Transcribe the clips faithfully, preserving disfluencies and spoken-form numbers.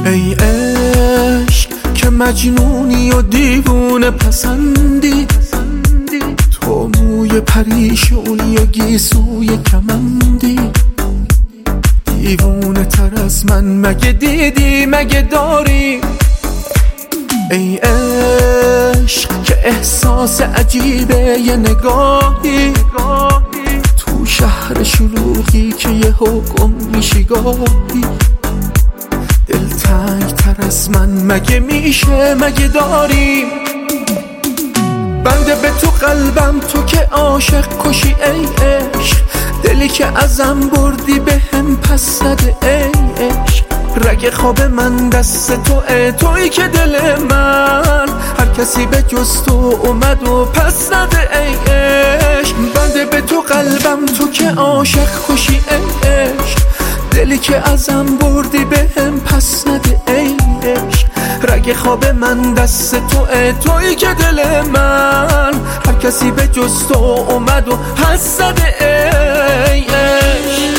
ای عشق که مجنونی و دیوونه پسندی، تو موی پریشونی و گیسوی کمندی. دیوونه تر از من مگه دیدی مگه داری؟ ای عشق که احساس عجیبه یه نگاهی، تو شهر شلوغی که یه حکم میشی گاهی. دلتنگ تر از من مگه میشه مگه داری؟ بنده به تو قلبم تو که عاشق کشی ای عشق، دلی که ازم بردی به هم پس نده ای عشق. رگ خواب من دست توئه، تویی که دل من هر کسی به جز تو اومد و پس نده ای عشق. بنده به تو قلبم تو که عاشق کشی ای عشق، دلی که ازم بردی به هم پس نده ای عشق. رگ خواب من دست توئه، تویی که دل من هر کسی به جز تو اومد و پس نده ای عشق.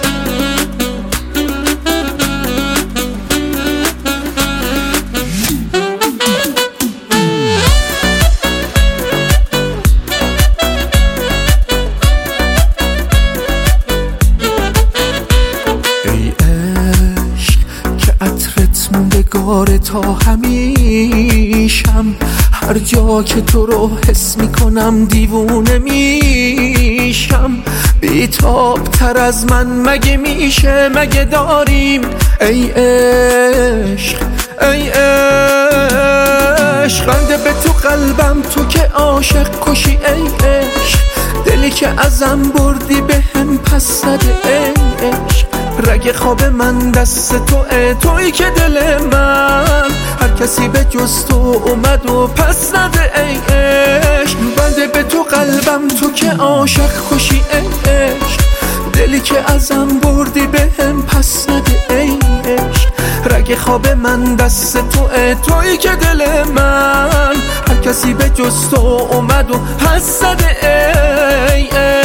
موندگار تا همیشم، هر جا که تو رو حس میکنم دیوونه میشم. بیتاب تر از من مگه میشه مگه داریم؟ ای عشق ای عشق، بنده به تو قلبم تو که عاشق کشی ای عشق، دلی که ازم بردی به هم پس نده ای عشق. رگ خواب من دست توئه، تویی که دل من هر کسی به جز تو اومد و پس نده ای عشق. بنده به تو قلبم تو که عاشق کشی ای عشق، دلی که ازم بردی به هم پس نده ای عشق. رگ خواب من دست توئه، تویی که دل من هر کسی به جز تو اومد و پس نده ای عشق.